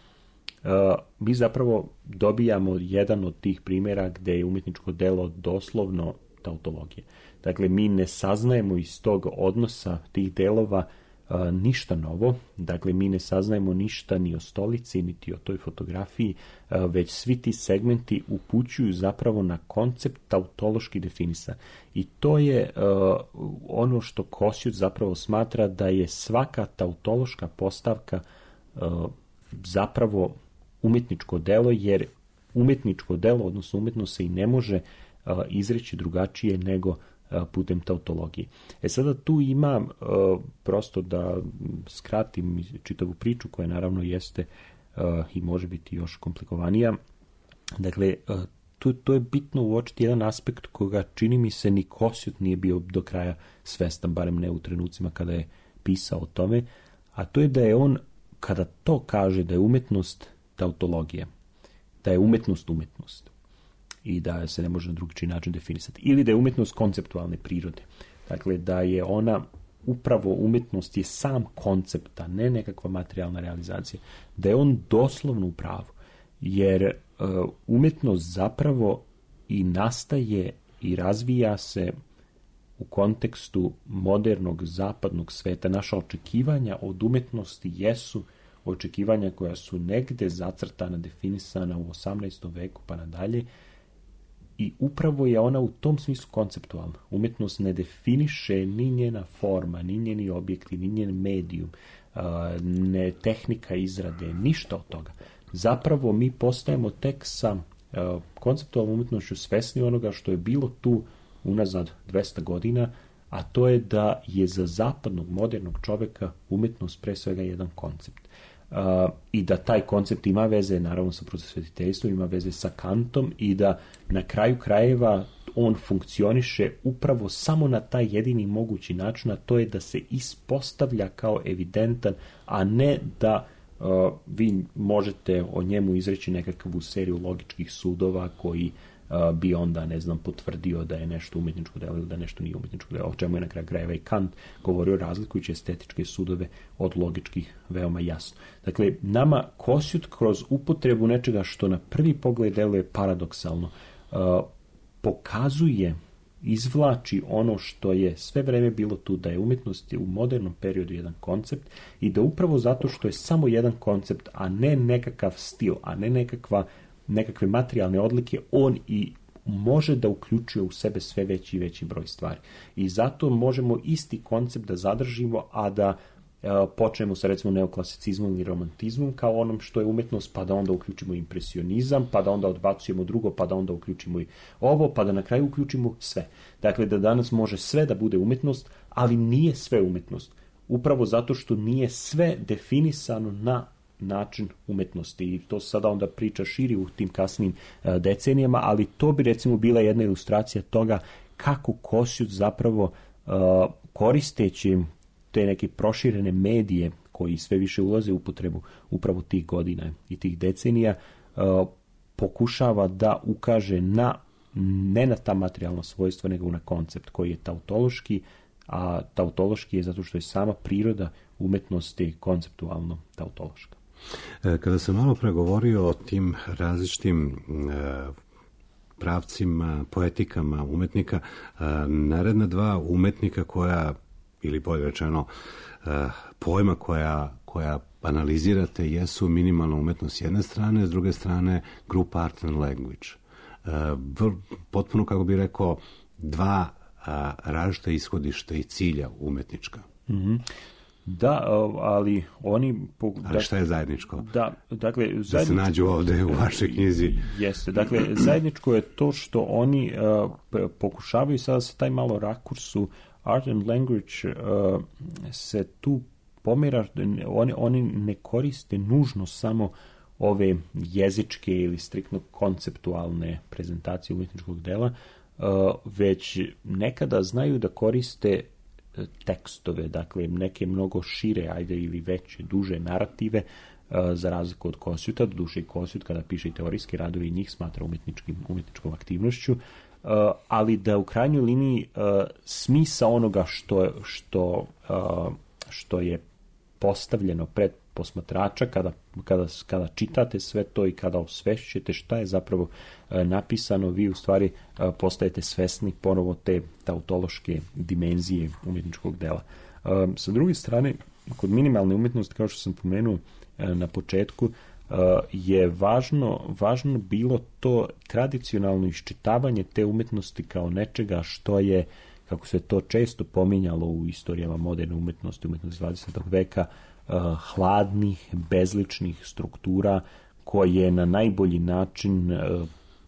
mi zapravo dobijamo jedan od tih primjera gdje je umjetničko delo doslovno tautologija. Dakle, mi ne saznajemo iz tog odnosa tih delova a, ništa novo, dakle mi ne saznajemo ništa ni o stolici, niti o toj fotografiji, a, već svi ti segmenti upućuju zapravo na koncept tautološki definisan. I to je a, ono što Kossuth zapravo smatra da je svaka tautološka postavka a, zapravo umjetničko delo, jer umjetničko delo, odnosno umjetnost se i ne može a, izreći drugačije nego putem tautologije. E sada tu ima, uh, prosto da skratim čitavu priču koja naravno jeste uh, i može biti još komplikovanija. Dakle, uh, tu, to je bitno uočiti jedan aspekt koga čini mi se ni Kossuth nije bio do kraja svestan, barem ne u trenucima kada je pisao o tome, a to je da je on, kada to kaže da je umjetnost tautologija, da je umjetnost umjetnost, i da se ne može na drugi način definisati. Ili da je umjetnost konceptualne prirode. Dakle, da je ona, upravo umjetnost je sam koncept, a ne nekakva materijalna realizacija. Da je on doslovno u pravu. Jer uh, umjetnost zapravo i nastaje i razvija se u kontekstu modernog zapadnog sveta. Naša očekivanja od umjetnosti jesu očekivanja koja su negde zacrtana, definisana u osamnaestom veku pa nadalje. I upravo je ona u tom smislu konceptualna. Umjetnost ne definiše ni njena forma, ni njeni objekti, ni njen medijum, ne tehnika izrade, ništa od toga. Zapravo mi postajemo tek sa konceptualnom umjetnošću svesni onoga što je bilo tu unazad dvesta godina, a to je da je za zapadnog modernog čovjeka umjetnost pre svega jedan koncept. Uh, i da taj koncept ima veze naravno sa prosvetiteljstvom, ima veze sa Kantom i da na kraju krajeva on funkcioniše upravo samo na taj jedini mogući način, a to je da se ispostavlja kao evidentan, a ne da uh, vi možete o njemu izreći nekakvu seriju logičkih sudova koji uh, bi onda, ne znam, potvrdio da je nešto umjetničko delo ili da nešto nije umjetničko delo, o čemu je na kraju krajeva i Kant govorio, razlikujući estetičke sudove od logičkih veoma jasno. Dakle, nama Kossuth kroz upotrebu nečega što na prvi pogled deluje paradoksalno, uh, pokazuje, izvlači ono što je sve vreme bilo tu, da je umjetnost u modernom periodu jedan koncept i da upravo zato što je samo jedan koncept, a ne nekakav stil, a ne nekakva, nekakve materijalne odlike, on i može da uključuje u sebe sve veći i veći broj stvari. I zato možemo isti koncept da zadržimo, a da e, počnemo sa recimo neoklasicizmom ili romantizmom kao onom što je umjetnost, pa da onda uključimo impresionizam, pa da onda odbacujemo drugo, pa da onda uključimo i ovo, pa da na kraju uključimo sve. Dakle, da danas može sve da bude umjetnost, ali nije sve umjetnost. Upravo zato što nije sve definisano na način umetnosti i to sada onda priča širi u tim kasnim uh, decenijama, ali to bi recimo bila jedna ilustracija toga kako Kossuth zapravo uh, koristeći te neke proširene medije koji sve više ulaze u upotrebu upravo tih godina i tih decenija, uh, pokušava da ukaže na, ne na ta materijalna svojstva, nego na koncept koji je tautološki, a tautološki je zato što je sama priroda umetnosti konceptualno tautološka. Kada sam malo pregovorio o tim različitim pravcima, poetikama umetnika, naredna dva umetnika koja, ili bolje rečeno, pojma koja, koja analizirate jesu minimalna umetnost s jedne strane, s druge strane group art and language. Potpuno, kako bih rekao, dva različita ishodišta i cilja umetnička. Mm-hmm. Da, ali oni... Ali šta je zajedničko? Da, dakle... Zajedničko, da se nađu ovde u vašoj knjizi. Jeste, dakle, zajedničko je to što oni uh, pokušavaju sada se taj malo rakursu art and language uh, se tu pomera, oni, oni ne koriste nužno samo ove jezičke ili striktno konceptualne prezentacije umetničkog dela, uh, već nekada znaju da koriste tekstove, dakle neke mnogo šire, ajde ili veće, duže narative, uh, za razliku od Kossuta. Doduše i Kossuth kada piše i teorijski radovi njih smatra umetničkim, umetničkom aktivnošću, uh, ali da u krajnjoj liniji uh, smisao onoga što, što, uh, što je postavljeno pred posmatrača kada, kada, kada čitate sve to i kada osvešćujete šta je zapravo e, napisano, vi u stvari e, postajete svesni ponovo te tautološke dimenzije umjetničkog dela. E, sa druge strane, kod minimalne umjetnosti, kao što sam pomenuo e, na početku, e, je važno, važno bilo to tradicionalno iščitavanje te umjetnosti kao nečega što je, kako se to često pominjalo u istorijama moderne umjetnosti, umjetnosti dvadesetog veka, Uh, hladnih, bezličnih struktura koje na najbolji način uh,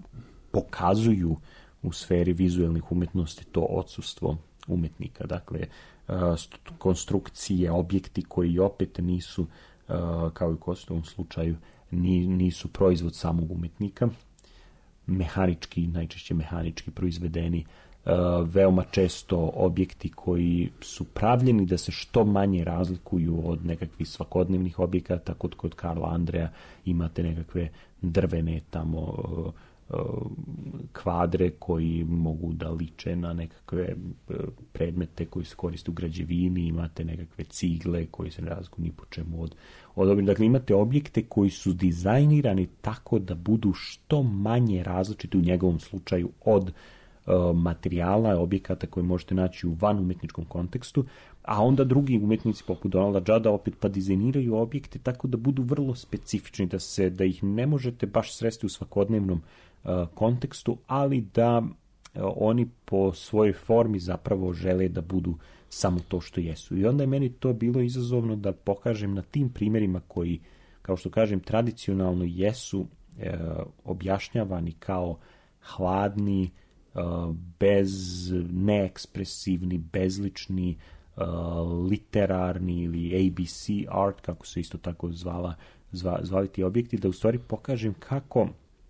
pokazuju u sferi vizuelnih umjetnosti to odsustvo umetnika. Dakle, uh, konstrukcije, objekti koji opet nisu, uh, kao i u Kossutovom slučaju, ni, nisu proizvod samog umetnika, mehanički, najčešće mehanički proizvedeni, Uh, veoma često objekti koji su pravljeni da se što manje razlikuju od nekakvih svakodnevnih objekata. Kod, kod Karla Andreja imate nekakve drvene tamo uh, uh, kvadre koji mogu da liče na nekakve uh, predmete koji se koriste u građevini, imate nekakve cigle koji se ne razlikuju ni po čemu od, od objekta. Dakle, imate objekte koji su dizajnirani tako da budu što manje različiti u njegovom slučaju od materijala, objekata koje možete naći u van umetničkom kontekstu, a onda drugi umetnici poput Donalda Judda opet pa dizajniraju objekte tako da budu vrlo specifični, da se da ih ne možete baš sresti u svakodnevnom uh, kontekstu, ali da uh, oni po svojoj formi zapravo žele da budu samo to što jesu. I onda je meni to bilo izazovno da pokažem na tim primjerima koji, kao što kažem, tradicionalno jesu uh, objašnjavani kao hladni, Uh, bez neekspresivni, bezlični, uh, literarni ili A B C art, kako se isto tako zvala, zva, zvali ti objekti, da u stvari pokažem kako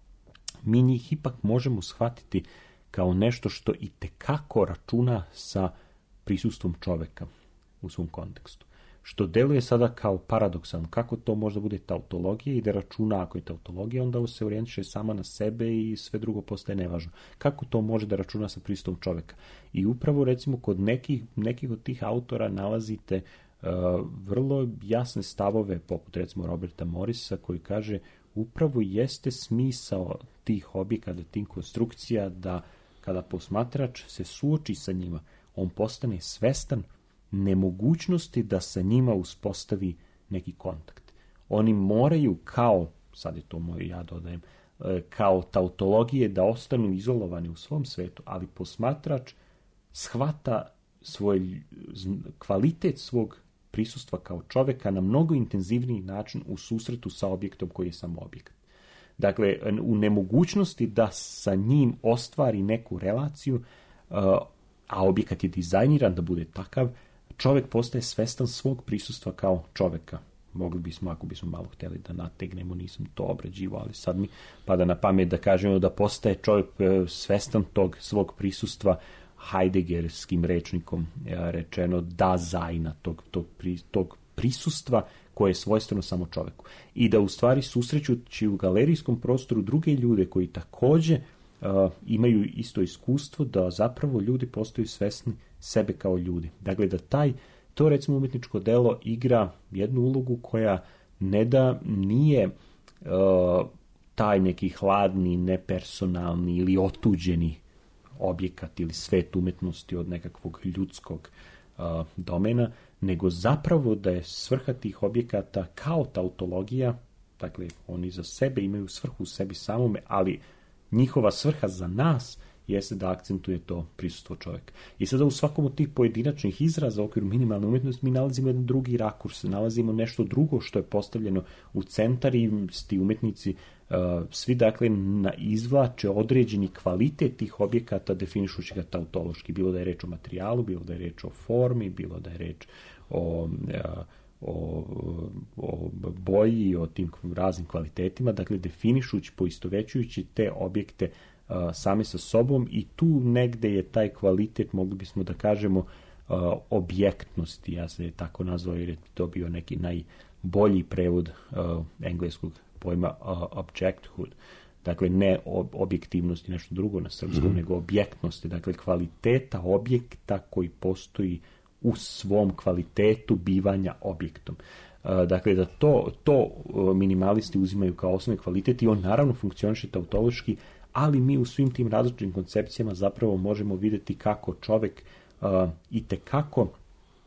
mi njih ipak možemo shvatiti kao nešto što i tekako računa sa prisustvom čoveka u svom kontekstu. Što deluje sada kao paradoksalno. Kako to možda bude tautologija i da računa, ako je tautologija, onda se orijentiše sama na sebe i sve drugo postaje nevažno. Kako to može da računa sa prisustvom čoveka? I upravo, recimo, kod nekih, nekih od tih autora nalazite uh, vrlo jasne stavove, poput, recimo, Roberta Morrisa, koji kaže upravo jeste smisao tih objekata, tih konstrukcija, da kada posmatrač se suoči sa njima, on postane svestan nemogućnosti da sa njima uspostavi neki kontakt. Oni moraju kao, sad je to moj ja dodajem, kao tautologije da ostanu izolovani u svom svetu, ali posmatrač shvata svoj kvalitet svog prisustva kao čoveka na mnogo intenzivniji način u susretu sa objektom koji je samo objekat. Dakle, u nemogućnosti da sa njim ostvari neku relaciju, a objekat je dizajniran da bude takav, čovjek postaje svestan svog prisustva kao čoveka mogli bismo, ako bismo malo htjeli da nategnemo, nisam to obrađivao, ali sad mi pada na pamet da kažemo da postaje čovjek svestan tog svog prisustva, Heideggerskim rečnikom rečeno da zajna, tog, tog, tog prisustva koje je svojstveno samo čovjeku. I da u stvari susrećući u galerijskom prostoru druge ljude koji također uh, imaju isto iskustvo, da zapravo ljudi postaju svesni sebe kao ljudi. Dakle, da taj, to recimo umjetničko delo igra jednu ulogu koja ne da nije uh, taj neki hladni, nepersonalni ili otuđeni objekat ili svet umjetnosti od nekakvog ljudskog uh, domena, nego zapravo da je svrha tih objekata kao tautologija, dakle oni za sebe imaju svrhu u sebi samome, ali njihova svrha za nas jeste da akcentuje to prisustvo čovjeka. I sada u svakom od tih pojedinačnih izraza u okviru minimalne umjetnosti mi nalazimo jedan drugi rakurs, nalazimo nešto drugo što je postavljeno u centar i ti umjetnici uh, svi dakle na izvlače određeni kvalitet tih objekata definišući ga tautološki, bilo da je reč o materijalu, bilo da je reč o formi, bilo da je reč o, o, o boji, o tim raznim kvalitetima, dakle definišući, poistovećujući te objekte uh, sami sa sobom, i tu negde je taj kvalitet, mogli bismo da kažemo, uh, objektnosti, ja se je tako nazvao jer je to bio neki najbolji prevod uh, engleskog pojma uh, objecthood. Dakle, ne objektivnosti, nešto drugo na srpskom, mm-hmm. nego objektnosti, dakle kvaliteta objekta koji postoji u svom kvalitetu bivanja objektom. Dakle, da to, to minimalisti uzimaju kao osnovni kvalitet i on naravno funkcioniše tautološki, ali mi u svim tim različitim koncepcijama zapravo možemo vidjeti kako čovjek uh, itekako uh,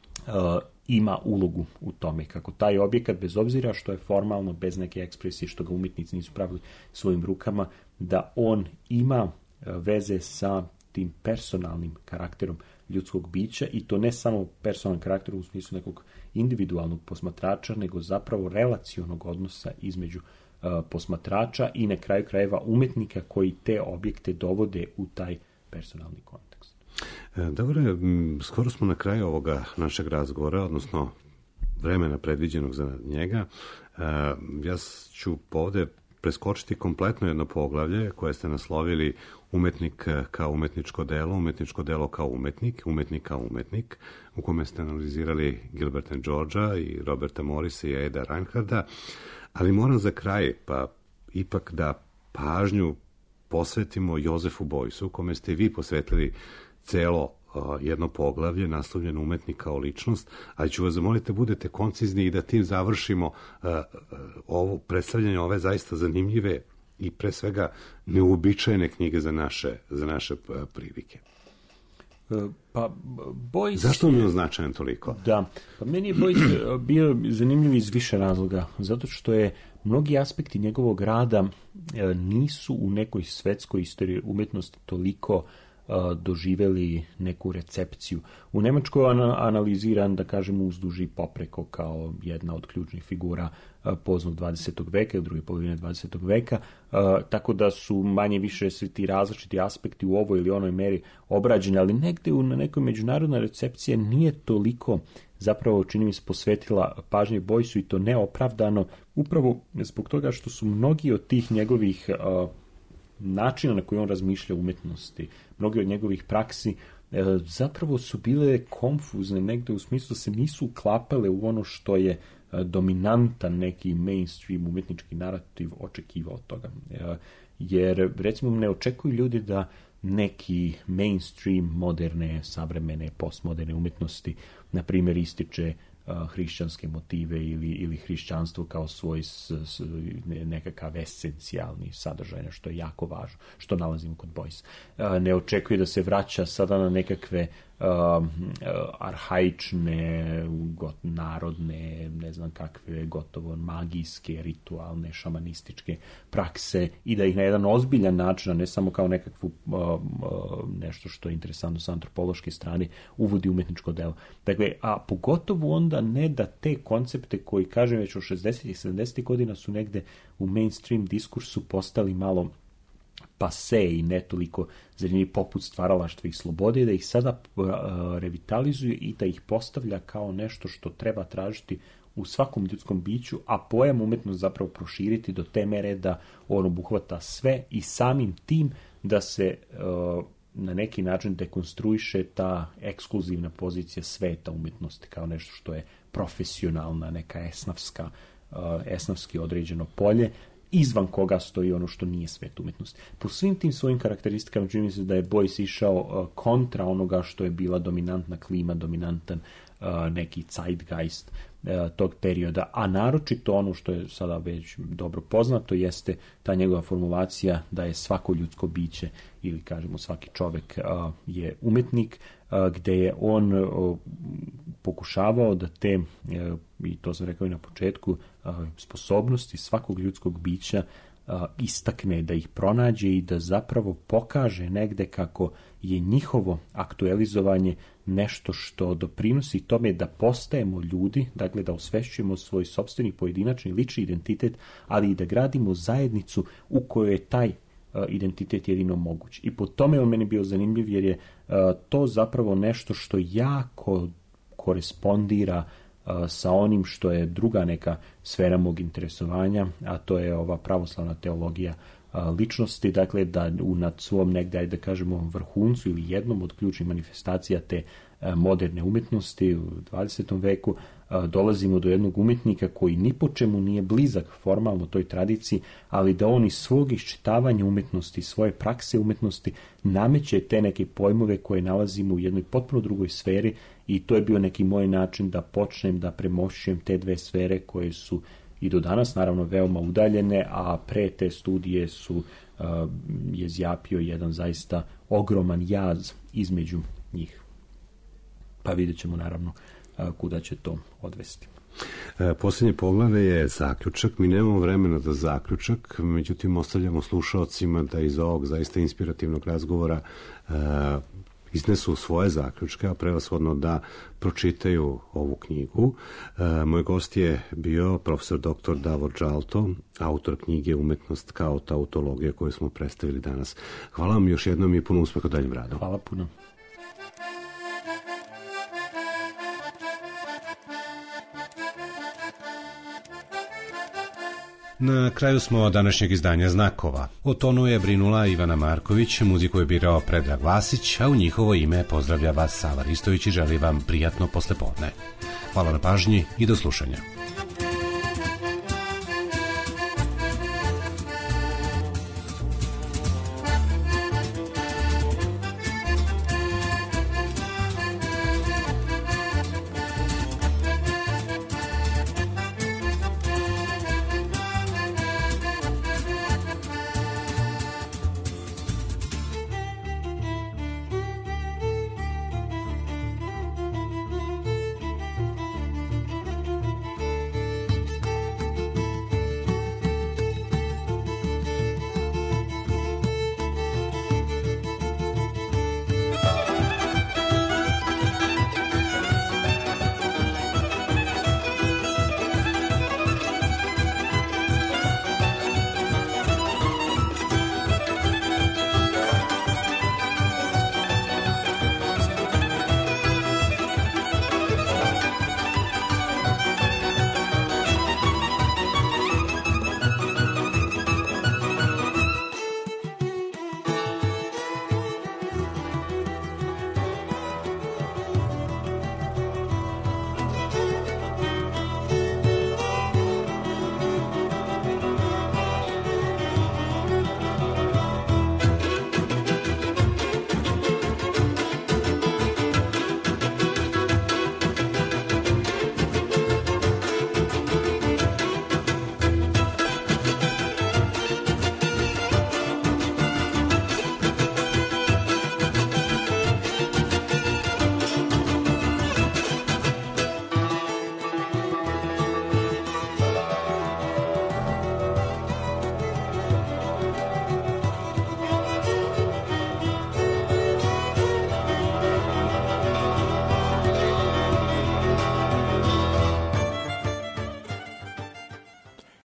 ima ulogu u tome, kako taj objekat, bez obzira što je formalno, bez neke ekspresije, što ga umjetnici nisu pravili svojim rukama, da on ima veze sa tim personalnim karakterom ljudskog bića, i to ne samo personalnim karakterom u smislu nekog individualnog posmatrača, nego zapravo relacionog odnosa između uh, posmatrača i na kraju krajeva umjetnika koji te objekte dovode u taj personalni kontekst. Dobro, skoro smo na kraju ovoga našeg razgovora, odnosno vremena predviđenog za njega. Ja ću ovdje preskočiti kompletno jedno poglavlje koje ste naslovili umetnik kao umetničko delo, umetničko delo kao umetnik, umetnik kao umetnik, u kome ste analizirali Gilberta Georgea i Roberta Morrisa i Eda Reinharda, ali moram za kraj pa ipak da pažnju posvetimo Jozefu Beuysu, u kome ste vi posvetili celo uh, jedno poglavlje naslovljeno umetnik kao ličnost, ali ću vas zamoliti da budete koncizni i da tim završimo uh, uh, ovo predstavljanje ove zaista zanimljive i pre svega neuobičajene knjige za naše, za naše uh, prilike. Pa, Beuys... Zašto mi je značajan toliko? Da, pa meni je Beuys bio zanimljiv iz više razloga, zato što je mnogi aspekti njegovog rada nisu u nekoj svetskoj istoriji umjetnosti toliko doživjeli neku recepciju. U Nemačkoj analiziran, da kažemo, uzduž i popreko kao jedna od ključnih figura poznog dvadesetog veka, druge polovine dvadesetog veka, tako da su manje više svi ti različiti aspekti u ovoj ili onoj meri obrađeni, ali negde na nekoj međunarodnoj recepcije nije toliko zapravo, čini mi se, posvetila pažnje Beuysu, i to neopravdano, upravo zbog toga što su mnogi od tih njegovih uh, načina na koji on razmišlja o umjetnosti, mnogi od njegovih praksi e, zapravo su bile konfuzne negde u smislu da se nisu uklapale u ono što je e, dominantan neki mainstream umjetnički narativ očekivao od toga. E, jer recimo ne očekuju ljudi da neki mainstream moderne, savremene, postmoderne umjetnosti na primjer ističe hrišćanske motive ili, ili hrišćanstvo kao svoj s, s, nekakav esencijalni sadržaj, što je jako važno, što nalazimo kod Beuys. Ne očekuje da se vraća sada na nekakve uh, arhaične, got, narodne, ne znam kakve, gotovo magijske, ritualne, šamanističke prakse i da ih na jedan ozbiljan način, a ne samo kao nekakvu uh, uh, nešto što je interesantno sa antropološke strane, uvodi umjetničko delo. Dakle, a pogotovo onda ne da te koncepte koji, kažem, već od šezdesetih i sedamdesetih godina su negde u mainstream diskursu postali malo pase i ne toliko zanimljivi, poput stvaralaštva i slobode, da ih sada uh, revitalizuje i da ih postavlja kao nešto što treba tražiti u svakom ljudskom biću, a pojam umetnost zapravo proširiti do te mere da on obuhvata sve i samim tim da se uh, na neki način dekonstruiše ta ekskluzivna pozicija sveta umjetnosti kao nešto što je profesionalna, neka esnafska, uh, esnafski određeno polje, izvan koga stoji ono što nije svet umjetnosti. Po svim tim svojim karakteristikama čini mi se da je Beuys išao uh, kontra onoga što je bila dominantna klima, dominantan uh, neki zeitgeist uh, tog perioda, a naročito ono što je sada već dobro poznato jeste ta njegova formulacija da je svako ljudsko biće ili kažemo svaki čovjek uh, je umjetnik, uh, gdje je on uh, pokušavao da te, uh, i to sam rekao i na početku, uh, sposobnosti svakog ljudskog bića uh, istakne, da ih pronađe i da zapravo pokaže negde kako je njihovo aktualizovanje nešto što doprinosi tome da postajemo ljudi, dakle da osvešćujemo svoj sopstveni pojedinačni lični identitet, ali i da gradimo zajednicu u kojoj je taj uh, identitet jedino moguć. I po tome on meni bio zanimljiv jer je uh, to zapravo nešto što jako korespondira uh, sa onim što je druga neka sfera mog interesovanja, a to je ova pravoslavna teologija uh, ličnosti, dakle da u nad svom negdje, da kažemo, vrhuncu ili jednom od ključnih manifestacija te uh, moderne umjetnosti u dvadesetom veku uh, dolazimo do jednog umjetnika koji ni po čemu nije blizak formalno toj tradiciji, ali da on iz svog iščitavanja umjetnosti, svoje prakse umjetnosti nameće te neke pojmove koje nalazimo u jednoj potpuno drugoj sferi. I to je bio neki moj način da počnem da premošćujem te dve sfere koje su i do danas naravno veoma udaljene, a pre te studije su uh, je zjapio jedan zaista ogroman jaz između njih. Pa vidjet ćemo naravno uh, kuda će to odvesti. E, posljednje poglavlje je zaključak. Mi nemamo vremena za zaključak, međutim ostavljamo slušaocima da iz ovog zaista inspirativnog razgovora e, iznesu svoje zaključke, a prevashodno da pročitaju ovu knjigu. E, moj gost je bio profesor doktor Davor Džalto, autor knjige Umetnost kao tautologija koju smo predstavili danas. Hvala vam još jednom i puno uspeha u daljem radu. Hvala puno. Na kraju smo današnjeg izdanja Znakova. O tonu je brinula Ivana Marković, muziku je birao Predrag Vasić, a u njihovo ime pozdravlja vas Sava Ristović i želi vam prijatno poslepodne. Hvala na pažnji i do slušanja.